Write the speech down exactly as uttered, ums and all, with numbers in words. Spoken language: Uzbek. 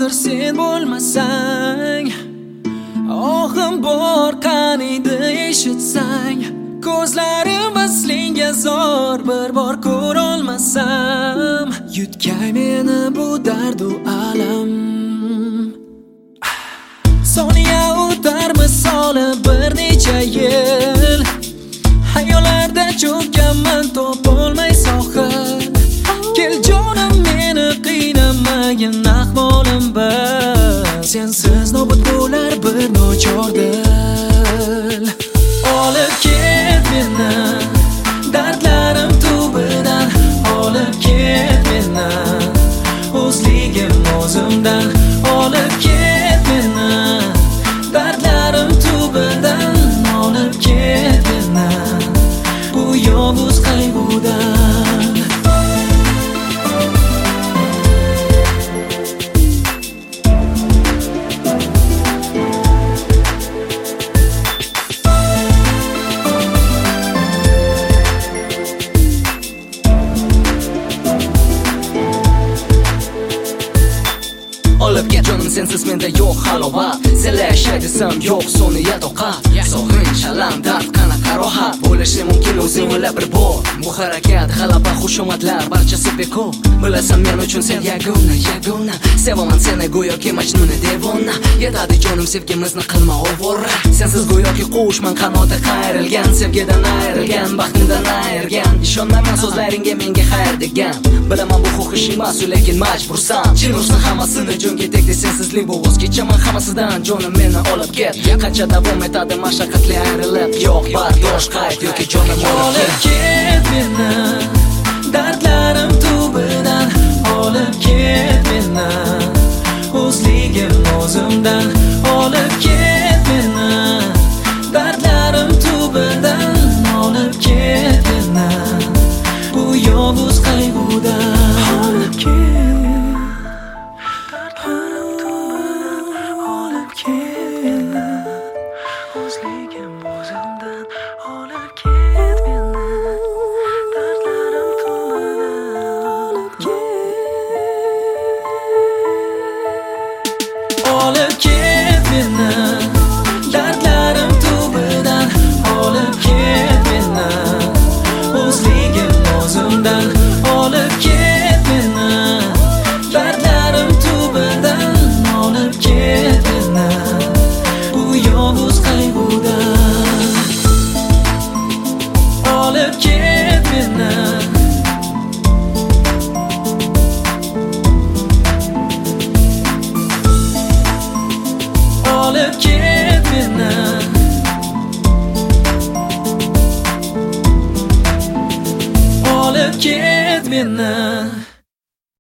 qachondir sen bo'lmasang, ohim bor qaniydi eshitsang, ko'zlarim aslinga zor bir bor ko'rolmasam, yutgay meni bu dardu alam. Soniya o'tar misoli bir necha yil, hayollarda cho'kkanman topolmay sohil. Kel jonim meni qiynamagin ahvolim bir, sensiz nobud bo'lar bir nochor dil. Olib ket meni dardlarim tubidan, olib ket meni o'zligim o'zimdan, olib ket meni dardlarim tubidan, olib ket meni bu yovuz qayg'udan. Olib ket jonim sensiz menda yo'q halovat, senla yashay desam yo'q soniya toqat. Sog'inch alam dard qanaqa rohat, bo'lishi mumkin o'zing o'ylab bir bor. Bu harakat g'alaba xushomadlar barchasi bekor. Bilasan men uchun sen yagona yagona, sevaman seni go'yoki majnuni devona. Yetadi jonim sevgimizni qilma ovora, sensiz go'yoki qushman qanoti qayrilgan, sevgidan ayrilgan, baxtimdan ayirgan. Ishonmayman so'zlaringga menga xayr degan, bilaman bu xohish emas lekin majbursan. Chin ursin hammasini jonga tegdi sensizlik bu, voz kechaman hammasidan jonim meni olib ket. Qancha davom etadi mashaqqatli ayrilib, yo'q bardosh qayt yoki jonim olib ket meni dardlarim tubidan, olib ket meni o'zligim o'zimdan, olib ket meni dardlarim tubidan, olib ket meni bu yovuz qayg'udan. Olib ket o'zligim o'zimdan, olib ket meni dardlarim tubidan, olib ket meni dardlarim tubidan, olib ket meni o'zligim o'zimdan, olib ket meni dardlarim tubidan, olib ket meni bu yovuz qayg'udan. Olib ket meni, olib ket meni, olib ket meni.